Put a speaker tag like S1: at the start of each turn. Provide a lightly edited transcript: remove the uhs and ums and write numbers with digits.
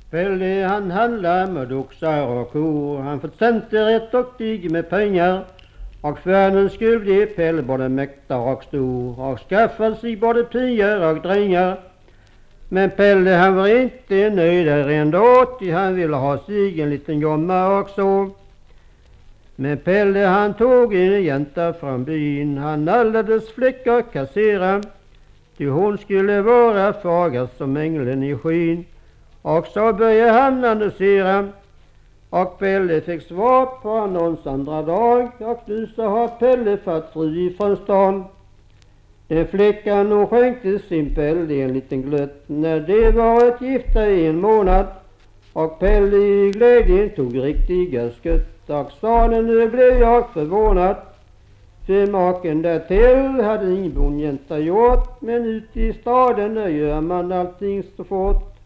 S1: Pelle han handlade med oxar och kor. Han fick center rätt och dig med pengar. Och förnen skulle bli Pelle både mäktar och stor. Och skaffa sig både pior och drängar. Men Pelle han var inte nöjd ändå. Han ville ha sig en liten jomma också. Men Pelle han tog en jänta från byn. Han alldeles flickor kassera. Ty hon skulle vara fager som ängeln i skyn. Och så började han annonsera. Och Pelle fick svar på annons andra dag. Och nu så har Pelle fått fri från stan. Den flickan hon skänkte sin Pelle en liten glött. När det var ett gifta i en månad. Och Pelle i glädjen tog riktiga skött. Och sa nu blev jag förvånad. För maken därtill hade ingen bonjänta gjort. Men ute i staden där gör man allting så fort.